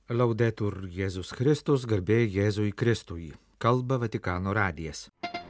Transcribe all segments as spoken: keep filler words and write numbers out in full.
Laudetur Jėzus Kristus, garbė Jėzui Kristui. Kalba Vatikano radijas.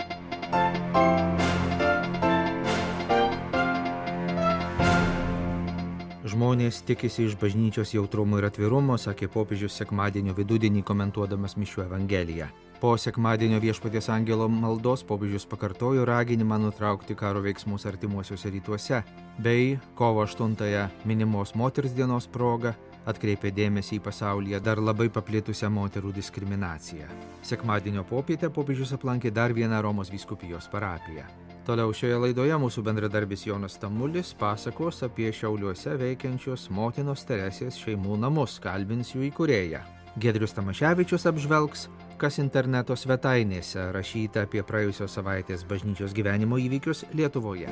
Žmonės tikisi iš bažnyčios jautrumo ir atvirumo, sakė popiežius sekmadienio vidudienį komentuodamas mišių evangeliją. Po sekmadienio viešpaties angelo maldos popiežius pakartojo raginimą nutraukti karo veiksmus artimuosiuose rytuose, bei kovo aštuntąją minimos moters dienos proga atkreipė dėmesį į pasaulyje dar labai paplitusią moterų diskriminaciją. Sekmadienio popietę popiežius aplankė dar vieną Romos vyskupijos parapiją. Toliau šioje laidoje mūsų bendradarbis Jonas Tamulis pasakos apie Šiauliuose veikiančius motinos Teresės šeimų namus, kalbins jų įkūrėją. Giedrius Tamaševičius apžvelgs, kas interneto svetainėse rašyta apie praėjusios savaitės bažnyčios gyvenimo įvykius Lietuvoje.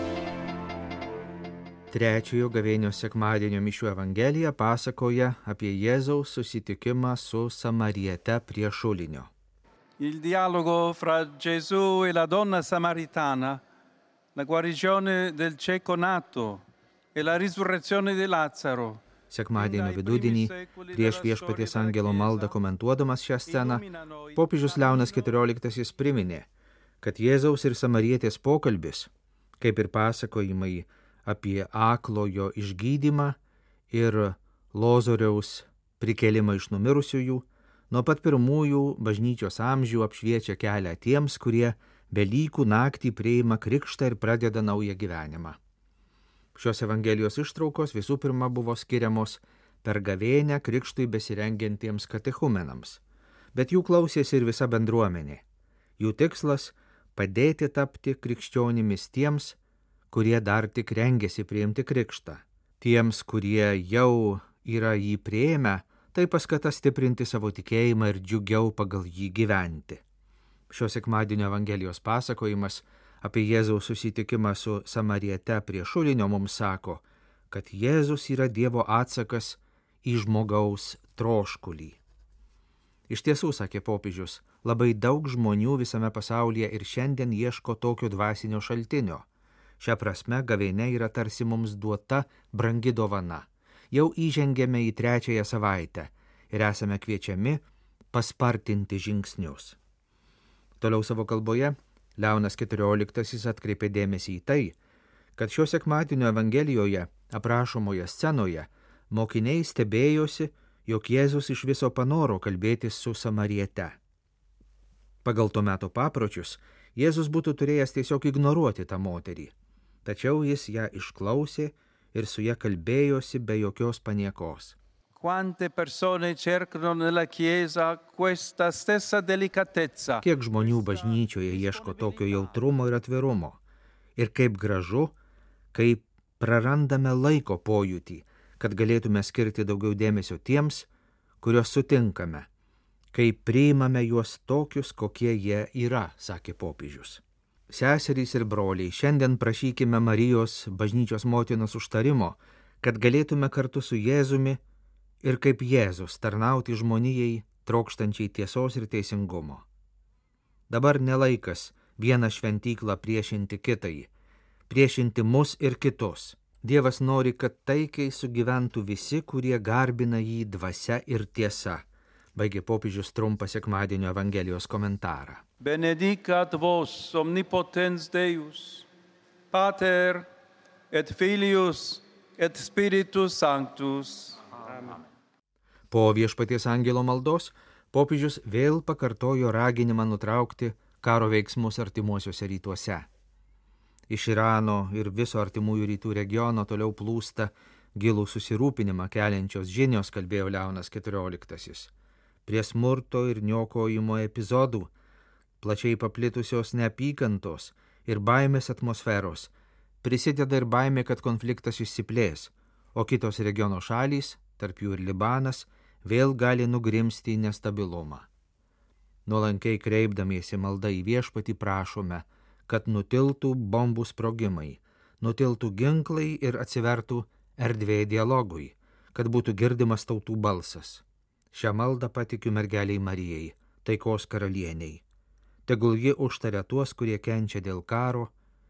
Trečiojo gavėnios sekmadienio mišių evangelija pasakoja apie Jėzaus susitikimą su samariete prie šulinio. Il dialogo fra Gesù e la donna samaritana, la guarigione del cieco nato e la risurrezione di Lazzaro. Sekmadienio vidudienį, prieš viešpaties angelo maldą komentuodamas šią sceną, popiežius Leonas keturioliktasis priminė, kad Jėzaus ir samarietės pokalbis, kaip ir pasakojimai apie aklojo išgydymą ir Lozoriaus prikėlimą iš numirusiųjų, nuo pat pirmųjų bažnyčios amžių apšviečia kelią tiems, kurie Velykų naktį priima krikštą ir pradeda naują gyvenimą. Šios evangelijos ištraukos visų pirma buvo skiriamos per gavėnią krikštui besirengiantiems katechumenams, bet jų klausėsi ir visa bendruomenė. Jų tikslas – padėti tapti krikščionimis tiems, kurie dar tik rengiasi priimti krikštą. Tiems, kurie jau yra jį priėmę, tai paskata stiprinti savo tikėjimą ir džiugiau pagal jį gyventi. Šio sekmadienio evangelijos pasakojimas apie Jėzaus susitikimą su samariete prie šulinio mums sako, kad Jėzus yra Dievo atsakas į žmogaus troškulį. Iš tiesų, sakė popiežius, labai daug žmonių visame pasaulyje ir šiandien ieško tokio dvasinio šaltinio. Šią prasme gavėnia yra tarsi mums duota brangi dovana. Jau įžengėme į trečiąją savaitę ir esame kviečiami paspartinti žingsnius. Toliau savo kalboje Leonas keturioliktasis atkreipė dėmesį į tai, kad šio sekmadienio evangelijoje aprašomoje scenoje mokiniai stebėjosi, jog Jėzus iš viso panoro kalbėtis su samariete. Pagal to meto papročius Jėzus būtų turėjęs tiesiog ignoruoti tą moterį. Tačiau jis ją išklausė ir su ja kalbėjosi be jokios paniekos. Quante persone cercano nella chiesa questa stessa delicatezza. Kiek žmonių bažnyčioje ieško tokio jautrumo ir atvirumo. Ir kaip gražu, kai prarandame laiko pojūtį, kad galėtume skirti daugiau dėmesio tiems, kuriuos sutinkame, kai priimame juos tokius, kokie jie yra, sakė popiežius. Seserys ir broliai, šiandien prašykime Marijos bažnyčios motinos užtarimo, kad galėtume kartu su Jėzumi ir kaip Jėzus tarnauti žmonijai, trokštančiai tiesos ir teisingumo. Dabar nelaikas vieną šventyklą priešinti kitai, priešinti mus ir kitus. Dievas nori, kad taikiai sugyventų visi, kurie garbina jį dvasia ir tiesa. Baigė popiežius trumpą sekmadienio evangelijos komentarą. Benedicat vos omnipotens Deus, Pater et Filius et Spiritus Sanctus. Amen. Po viešpaties angelo maldos popiežius vėl pakartojo raginimą nutraukti karo veiksmus artimuosiuose rytuose. Iš Irano ir viso artimųjų rytų regiono toliau plūsta gilų susirūpinimą keliančios žinios, kalbėjo Leonas keturioliktasis. Prie smurto ir niokojimo epizodų, plačiai paplitusios neapykantos ir baimės atmosferos, prisideda ir baimė, kad konfliktas išsiplės, o kitos regiono šalys, tarp jų ir Libanas, vėl gali nugrimsti į nestabilumą. Nuolankiai kreipdamiesi malda į viešpatį prašome, kad nutiltų bombų sprogimai, nutiltų ginklai ir atsivertų erdvė dialogui, kad būtų girdimas tautų balsas. Šią maldą patikiu mergeliai Marijai, taikos karalieniai. Tegul ji užtaria tuos, kurie kenčia dėl karo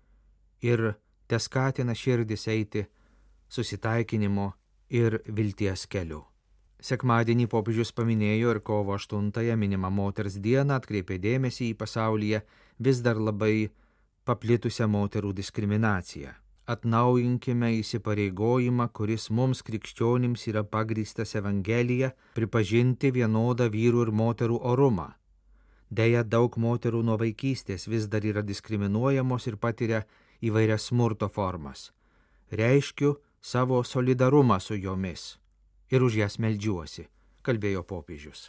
ir teskatina širdis eiti susitaikinimo ir vilties keliu. Sekmadienį popiežius paminėjo ir kovo aštuntąją minimą moters dieną, atkreipė dėmesį į pasaulyje vis dar labai paplitusią moterų diskriminaciją. Atnaujinkime įsipareigojimą, kuris mums krikščionims yra pagrįstas Evangelija, pripažinti vienodą vyrų ir moterų orumą. Deja, daug moterų nuo vaikystės vis dar yra diskriminuojamos ir patiria įvairias smurto formas. Reiškiu savo solidarumą su jomis ir už jas meldžiuosi, kalbėjo popiežius.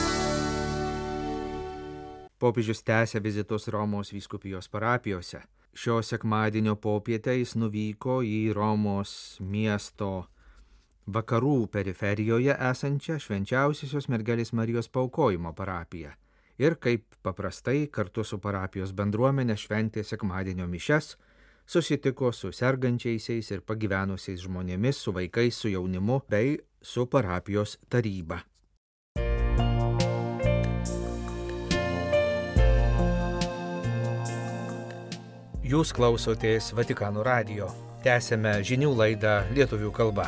Popiežius tęsia vizitus Romos vyskupijos parapijose. Šio sekmadienio popietę jis nuvyko į Romos miesto vakarų periferijoje esančią Švenčiausiosios mergelės Marijos paaukojimo parapiją. Ir kaip paprastai kartu su parapijos bendruomenė šventė sekmadienio mišias, susitiko su sergančiaisiais ir pagyvenusiais žmonėmis, su vaikais, su jaunimu bei su parapijos taryba. Jūs klausotės Vatikano radijo. Tęsiame žinių laidą lietuvių kalba.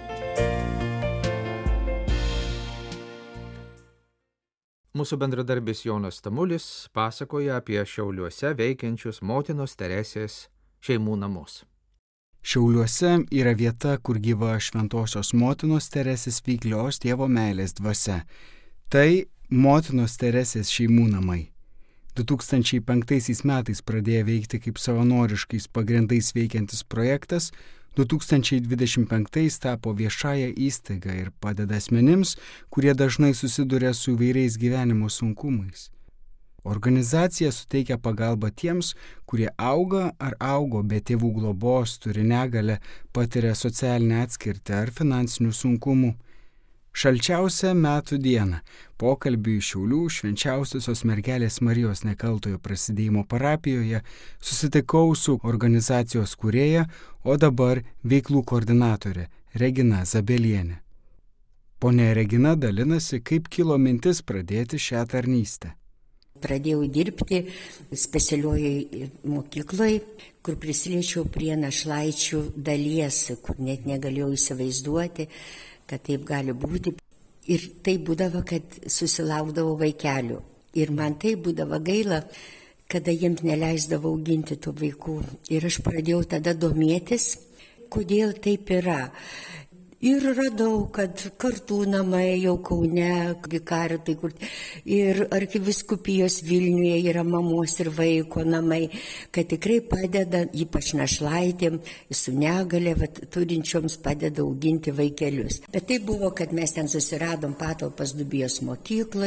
Mūsų bendradarbis Jonas Tamulis pasakoja apie Šiauliuose veikiančius motinos Teresės šeimų namus. Šiauliuose yra vieta, kur gyva šventosios motinos Teresės veiklios Dievo meilės dvasia. Tai motinos Teresės šeimų namai. du tūkstančiai penktaisiais metais pradėjo veikti kaip savanoriškais pagrindais veikiantis projektas, du tūkstančiai dvidešimt penktais tapo viešąja įstaiga ir padeda asmenims, kurie dažnai susiduria su įvairiais gyvenimo sunkumais. Organizacija suteikia pagalbą tiems, kurie auga ar augo be tėvų globos, turi negalią, patiria socialinę atskirtį ar finansinių sunkumų. Šalčiausią metų dieną pokalbiui Šiaulių Švenčiausiosios mergelės Marijos Nekaltojo prasidėjimo parapijoje susitikau su organizacijos kūrėja, o dabar veiklų koordinatorė Regina Zabelienė. Ponia Regina dalinasi, kaip kilo mintis pradėti šią tarnystę. Pradėjau dirbti specialiojoj mokykloj, kur prisiliečiau prie našlaičių dalies, kur net negalėjau įsivaizduoti, kad taip gali būti. Ir tai būdavo, kad susilaukdavo vaikelių. Ir man tai būdavo gaila, kada jiems neleisdavo auginti tų vaikų. Ir aš pradėjau tada domėtis, kodėl taip yra. Ir radau, kad kartų namai jau Kaune, Vikaritai, kur ir arkiviskupijos Vilniuje yra mamos ir vaiko namai, kad tikrai padeda, ypač našlaitėm, su negale, vat, turinčioms padeda auginti vaikelius. Bet tai buvo, kad mes ten susiradom patalpas Dubijos mokyklai,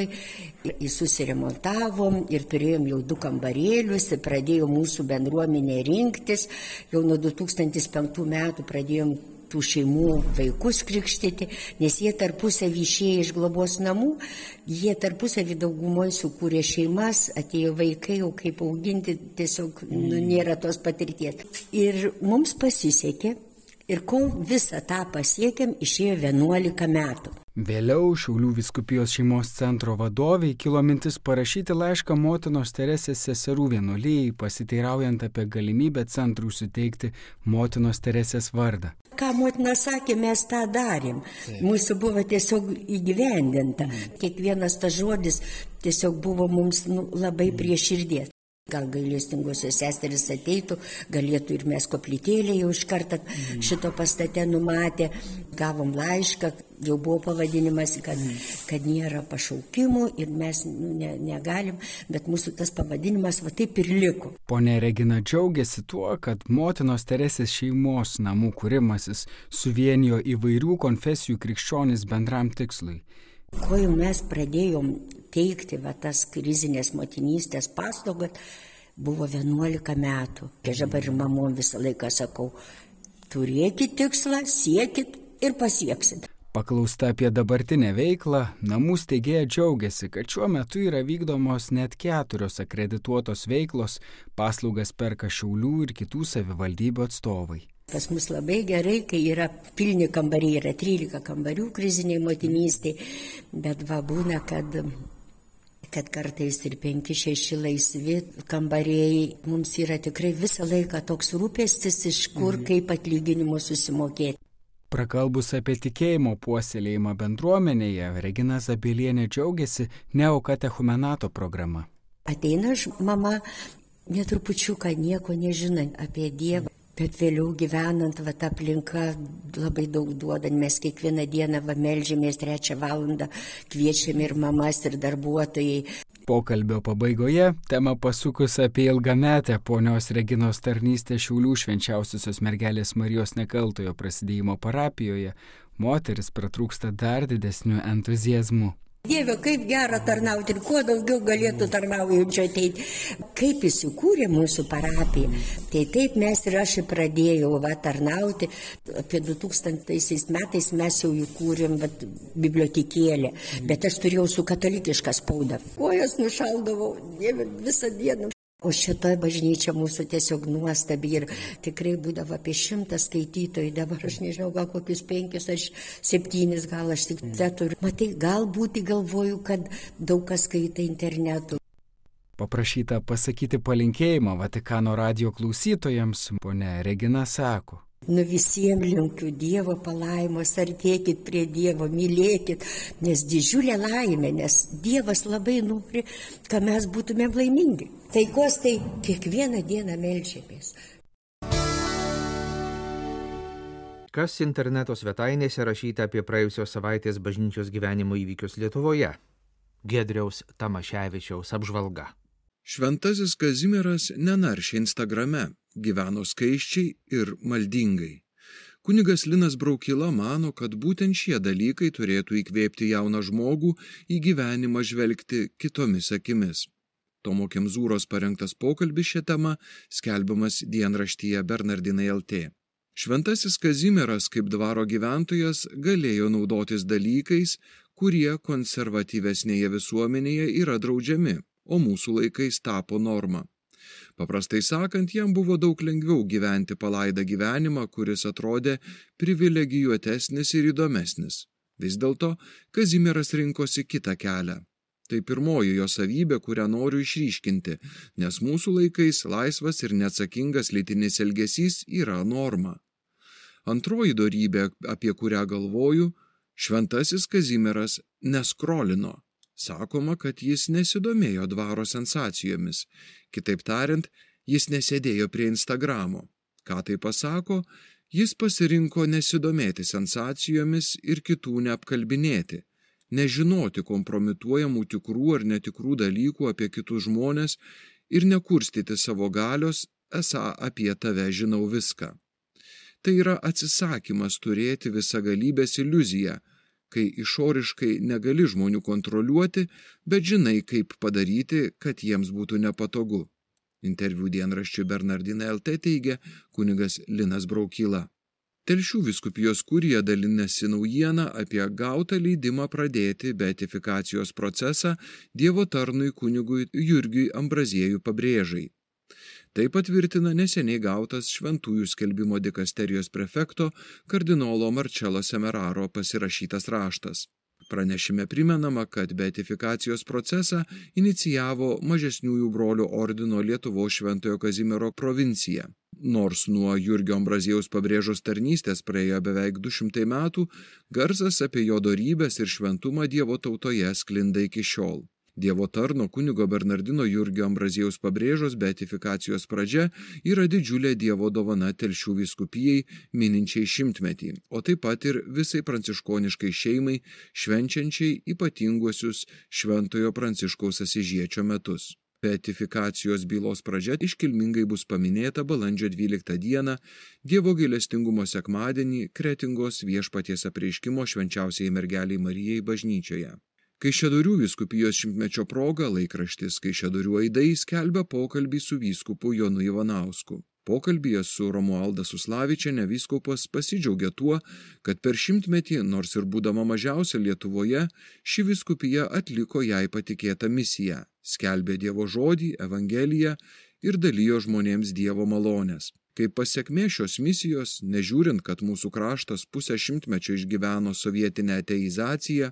susiremontavom ir turėjom jau du kambarėlius, ir pradėjo mūsų bendruomenė rinktis. Jau nuo du tūkstančiai penktų metų pradėjom tų šeimų vaikus krikštyti, nes jie tarpusavį išėję iš globos namų, jie tarpusavį daugumoje sukūrė šeimas, atėjo vaikai, jau kaip auginti, tiesiog nu, nėra tos patirties. Ir mums pasisekė, ir kol visą tą pasiekėm, išėjo vienuolika metų. Vėliau Šiaulių vyskupijos šeimos centro vadoviai kilo mintis parašyti laišką motinos Teresės seserų vienuolijai, pasiteiraujant apie galimybę centrui suteikti motinos Teresės vardą. Ką motina sakė, mes tą darėm. Mūsų buvo tiesiog įgyvendinta. Kiekvienas tas žodis tiesiog buvo mums nu, labai prie širdies. Gal gailestingosios seserys ateitų, galėtų ir mes koplytėlę jau iš karto šito pastate numatė. Gavom laišką, jau buvo pavadinimas, kad, kad nėra pašaukimų ir mes nu, ne, negalim, bet mūsų tas pavadinimas va taip ir liko. Ponia Regina džiaugiasi tuo, kad motinos Teresės šeimos namų kūrimasis suvienijo įvairių konfesijų krikščionis bendram tikslui. Ko jau mes pradėjom teikti va, tas krizinės motinystės paslaugas, buvo vienuolika metų. Aš dabar ir mamom visą laiką sakau, turėkit tikslą, siekit ir pasieksit. Paklausta apie dabartinę veiklą, namų steigėja džiaugiasi, kad šiuo metu yra vykdomos net keturios akredituotos veiklos, paslaugas perka Šiaulių ir kitų savivaldybių atstovai. Pas mus labai gerai, kai yra pilni kambariai, yra trylika kambarių kriziniai motinystėj, bet va būna, kad, kad kartais ir penki šeši laisvi kambariai. Mums yra tikrai visą laiką toks rūpestis, iš kur kaip atlyginimus susimokėti. Prakalbus apie tikėjimo puoselėjimą bendruomenėje, Regina Zabilienė džiaugiasi neokatechumenato programa. Ateina mama netrupučiuką nieko nežinant apie Dievą, bet vėliau gyvenant, va, ta aplinka labai daug duoda. Mes kiekvieną dieną va meldžiamės trečią valandą, kviečiame ir mamas, ir darbuotojai. Pokalbio pabaigoje tema pasukus apie ilgametę ponios Reginos tarnystę Šiaulių Švenčiausiosios mergelės Marijos Nekaltojo prasidėjimo parapijoje, moteris pratrūksta dar didesniu entuziazmu. Dieve, kaip gera tarnauti ir kuo daugiau galėtų tarnaujančio ateiti. Kaip įsikūrė mūsų parapija, tai taip mes ir aš pradėjau va, tarnauti. Apie du tūkstantaisiais metais mes jau įkūrėm va, bibliotekėlę, bet aš turėjau su katalikišką spaudą. Kojas nušaldavau, Dieve, visą dieną. O šitoje bažnyčia mūsų tiesiog nuostabi ir tikrai būdavo apie šimtą skaitytojų, dabar aš nežinau, gal kokius penkius ar septynis, gal aš tik teturiu. Matai, galbūt galvoju, kad daug kas skaita internetu. Paprašyta pasakyti palinkėjimą Vatikano radijo klausytojams, ponia Regina sako. Nu visiems linkiu Dievo palaimos, artėkit prie Dievo, mylėkit, nes didžiulė laimė, nes Dievas labai nori, kad mes būtumėm laimingi. Taikos tai kiekvieną dieną meldžiamės. Kas interneto svetainėse rašyta apie praėjusios savaitės bažnyčios gyvenimo įvykius Lietuvoje? Giedriaus Tamaševičiaus apžvalga. Šventasis Kazimieras nenaršė Instagrame, gyveno skaisčiai ir maldingai. Kunigas Linas Braukyla mano, kad būtent šie dalykai turėtų įkvėpti jauną žmogų į gyvenimą žvelgti kitomis akimis. Tomo Kemzūros parengtas pokalbis šią temą skelbiamas dienraštyje Bernardinai L T. Šventasis Kazimieras kaip dvaro gyventojas galėjo naudotis dalykais, kurie konservatyvesnėje visuomenėje yra draudžiami, o mūsų laikais tapo norma. Paprastai sakant, jam buvo daug lengviau gyventi palaidą gyvenimą, kuris atrodė privilegijuotesnis ir įdomesnis. Vis dėlto Kazimieras rinkosi kitą kelią. Tai pirmoji jo savybė, kurią noriu išryškinti, nes mūsų laikais laisvas ir neatsakingas lytinis elgesys yra norma. Antroji dorybė, apie kurią galvoju, šventasis Kazimieras neskrolino. Sakoma, kad jis nesidomėjo dvaro sensacijomis. Kitaip tariant, jis nesėdėjo prie Instagramo. Ką tai pasako? Jis pasirinko nesidomėti sensacijomis ir kitų neapkalbinėti, nežinoti kompromituojamų tikrų ar netikrų dalykų apie kitus žmones ir nekurstyti savo galios, esą apie tave žinau viską. Tai yra atsisakymas turėti visagalybės iliuziją, kai išoriškai negali žmonių kontroliuoti, bet žinai, kaip padaryti, kad jiems būtų nepatogu. Interviu dienraščiui Bernardinai L T teigia kunigas Linas Braukyla. Telšių vyskupijos kurija dalinasi naujieną apie gautą leidimą pradėti beatifikacijos procesą Dievo tarnui kunigui Jurgiui Ambraziejui Pabrėžai. Tai patvirtina neseniai gautas šventųjų skelbimo dikasterijos prefekto kardinolo Marcello Semeraro pasirašytas raštas. Pranešime primenama, kad beatifikacijos procesą inicijavo mažesniųjų brolių ordino Lietuvos Šventojo Kazimiero provincija. Nors nuo Jurgio Ambraziejaus Pabrėžos tarnystės praėjo beveik du šimtai metų, garsas apie jo dorybes ir šventumą Dievo tautoje sklinda iki šiol. Dievo tarno kunigo Bernardino Jurgio Ambraziejaus Pabrėžos beatifikacijos pradžia yra didžiulė Dievo dovana Telšių vyskupijai mininčiai šimtmetį, o taip pat ir visai pranciškoniškai šeimai švenčiančiai ypatinguosius Šventojo Pranciškaus Asyžiečio metus. Beatifikacijos bylos pradžia iškilmingai bus paminėta balandžio dvyliktą dieną Dievo gailestingumo sekmadienį Kretingos Viešpaties apreiškimo švenčiausiai mergeliai Marijai bažnyčioje. Kaišiadorių vyskupijos šimtmečio proga laikraštis Kaišiadorių aidai skelbia pokalbį su vyskupu Jonu Ivanausku. Pokalbyje su Romualda Suslavičiene vyskupas pasidžiaugė tuo, kad per šimtmetį, nors ir būdama mažiausia Lietuvoje, ši vyskupija atliko jai patikėtą misiją, skelbė Dievo žodį, Evangeliją ir dalijo žmonėms Dievo malonės. Kaip pasekmė šios misijos, nežiūrint, kad mūsų kraštas pusę šimtmečio išgyveno sovietinę ateizaciją,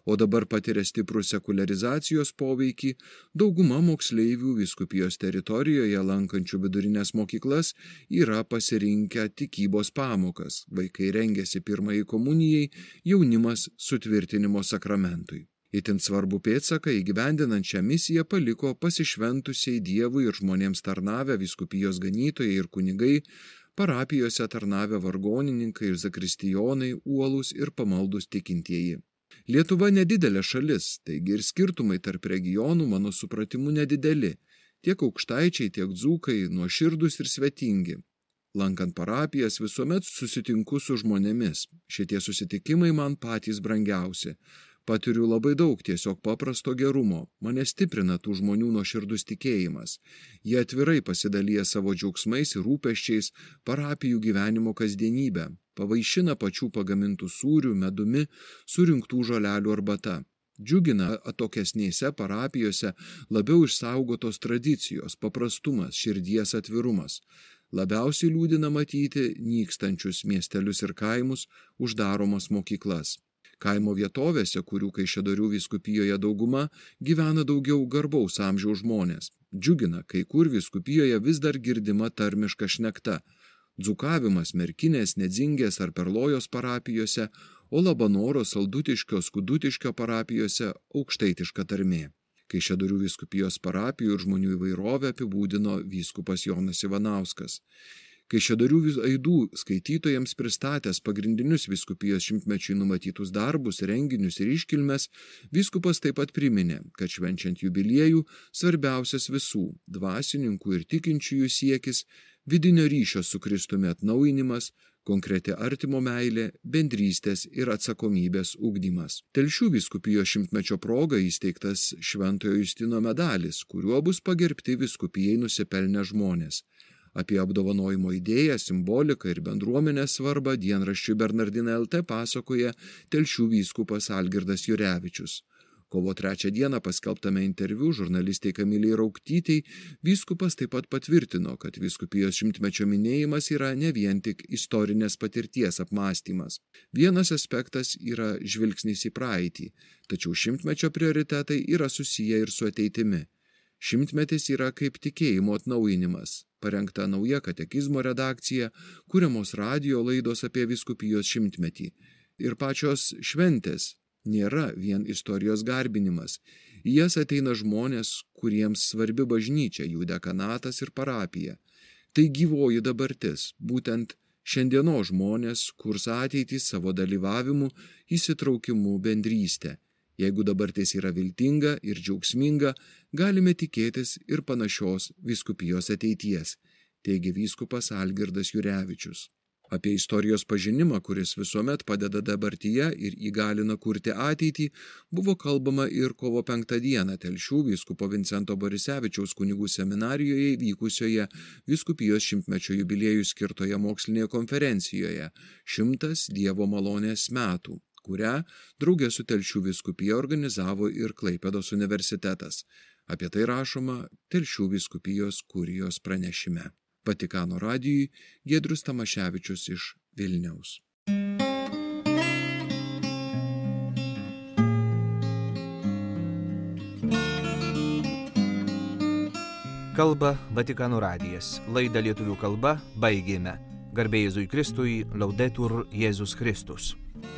o dabar patiria stiprų sekularizacijos poveikį, dauguma moksleivių vyskupijos teritorijoje lankančių vidurinės mokyklas yra pasirinkę tikybos pamokas, vaikai rengiasi pirmajai komunijai, jaunimas sutvirtinimo sakramentui. Itin svarbu pėdsaką įgyvendinant šią misiją paliko pasišventusiai Dievui ir žmonėms tarnavę vyskupijos ganytojai ir kunigai, parapijose tarnavę vargonininkai ir zakristijonai, uolūs ir pamaldūs tikintieji. Lietuva nedidelė šalis, taigi ir skirtumai tarp regionų mano supratimu nedideli. Tiek aukštaičiai, tiek dzūkai nuoširdūs ir svetingi. Lankant parapijas visuomet susitinku su žmonėmis. Šitie susitikimai man patys brangiausi. Patiriu labai daug tiesiog paprasto gerumo. Mane stiprina tų žmonių nuoširdus tikėjimas. Jie atvirai pasidalyja savo džiaugsmais ir rūpesčiais parapijų gyvenimo kasdienybę. Pavaišina pačių pagamintų sūrių, medumi, surinktų žolelių arbata. Džiugina atokesnėse parapijose labiau išsaugotos tradicijos, paprastumas, širdies atvirumas. Labiausiai liūdina matyti nykstančius miestelius ir kaimus, uždaromas mokyklas. Kaimo vietovėse, kurių Kaišiadorių vyskupijoje dauguma, gyvena daugiau garbaus amžiaus žmonės. Džiugina, kai kur vyskupijoje vis dar girdima tarmiška šnekta. Dzūkavimas Merkinės, Nedzingės ar Perlojos parapijose, o Labanoro, Saldutiškio, Skudutiškio parapijose aukštaitiška tarmė. Kaišiadorių vyskupijos parapijų ir žmonių įvairovę apibūdino vyskupas Jonas Ivanauskas. Kaišiadorių aidų skaitytojams pristatęs pagrindinius vyskupijos šimtmečiui numatytus darbus, renginius ir iškilmes, vyskupas taip pat priminė, kad švenčiant jubiliejų svarbiausias visų – dvasininkų ir tikinčiųjų siekis, vidinio ryšio su Kristumi atnaujinimas, konkreti artimo meilė, bendrystės ir atsakomybės ugdymas. Telšių vyskupijos šimtmečio proga įsteigtas Šventojo Justino medalis, kuriuo bus pagerbti vyskupijai nusipelnę žmonės. Apie apdovanojimo idėją, simboliką ir bendruomenės svarbą dienraščiui Bernardinai L T pasakoja Telšių vyskupas Algirdas Jurevičius. Kovo trečią dieną paskelbtame interviu žurnalistai Kamilei Rauktytei vyskupas taip pat patvirtino, kad vyskupijos šimtmečio minėjimas yra ne vien tik istorinės patirties apmąstymas. Vienas aspektas yra žvilgsnis į praeitį, tačiau šimtmečio prioritetai yra susiję ir su ateitimi. Šimtmetis yra kaip tikėjimo atnaujinimas. Parengta nauja katekizmo redakcija, kuriamos radijo laidos apie vyskupijos šimtmetį. Ir pačios šventės nėra vien istorijos garbinimas. Į jas ateina žmonės, kuriems svarbi bažnyčia, jų dekanatas ir parapija. Tai gyvoji dabartis, būtent šiandienos žmonės kurs ateitį savo dalyvavimu, įsitraukimu, bendrystę. Jeigu dabartis yra viltinga ir džiaugsminga, galime tikėtis ir panašios vyskupijos ateities, teigia vyskupas Algirdas Jurevičius. Apie istorijos pažinimą, kuris visuomet padeda dabartyje ir įgalina kurti ateitį, buvo kalbama ir kovo penktą dieną Telšių vyskupo Vincento Borisevičiaus kunigų seminarijoje vykusioje vyskupijos šimtmečio jubiliejui skirtoje mokslinėje konferencijoje Šimtas Dievo malonės metų, kurią drauge su Telšių vyskupija organizavo ir Klaipėdos universitetas. Apie tai rašoma Telšių vyskupijos kurijos pranešime. Vatikano radijui Giedrius Tamaševičius iš Vilniaus. Kalba Vatikano radijas. Laidą lietuvių kalba baigėme. Garbė Jėzui Kristui, Laudetur Jėzus Kristus.